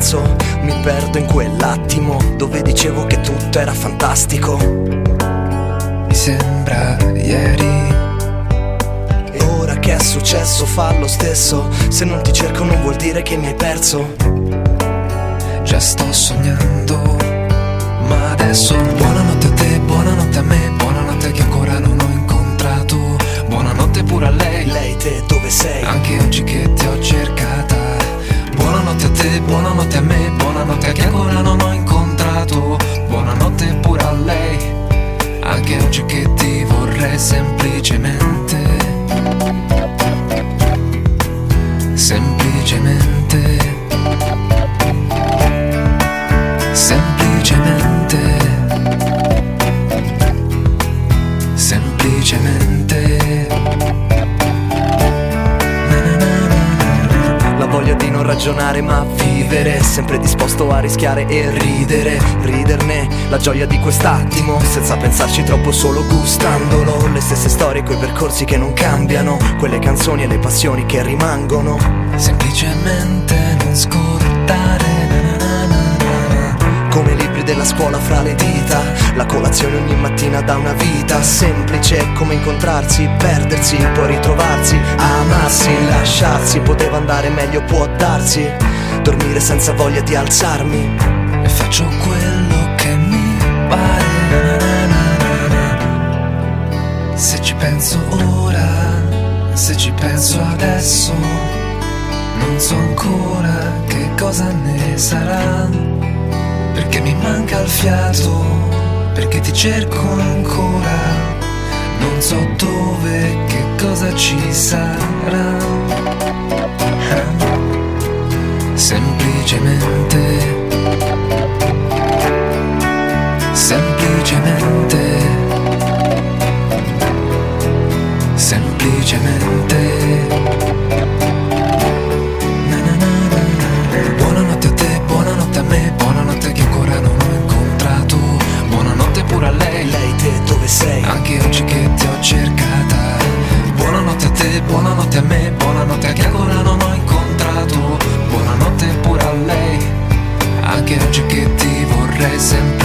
perso, mi perdo in quell'attimo dove dicevo che tutto era fantastico. Mi sembra ieri. E ora che è successo fa lo stesso, se non ti cerco non vuol dire che mi hai perso. Già sto sognando, ma adesso buonanotte a te, buonanotte a me, buonanotte a chi ancora non ho incontrato, buonanotte pure a lei. Lei te dove sei? Anche oggi che ti ho cercata. Buonanotte a te, buonanotte a me, buonanotte a chi ancora non ho incontrato, buonanotte pure a lei. Anche oggi che ti vorrei semplicemente, semplicemente, semplicemente, semplicemente. La voglia di non ragionare ma vivere, sempre disposto a rischiare e ridere, riderne la gioia di quest'attimo, senza pensarci troppo, solo gustandolo. Le stesse storie, quei percorsi che non cambiano, quelle canzoni e le passioni che rimangono. Semplicemente non scordare, come libri della scuola fra le dita, la colazione ogni mattina da una vita. Semplice come incontrarsi, perdersi, poi ritrovarsi, amarsi, lasciarsi. Poteva andare meglio, può darsi, dormire senza voglia di alzarmi. e faccio quello che mi pare. Se ci penso ora, se ci penso adesso, non so ancora che cosa ne sarà, perché mi manca il fiato, perché ti cerco ancora, non so dove, che cosa ci sarà. Semplicemente, semplicemente, semplicemente. Buonanotte a te, buonanotte a me, buonanotte a chi ancora non ho incontrato, buonanotte pure a lei. Lei te dove sei? Anche oggi che ti ho cercata. Buonanotte a te, buonanotte a me, buonanotte a chi ancora non ho incontrato, buonanotte pure a lei. Anche oggi che ti vorrei sempre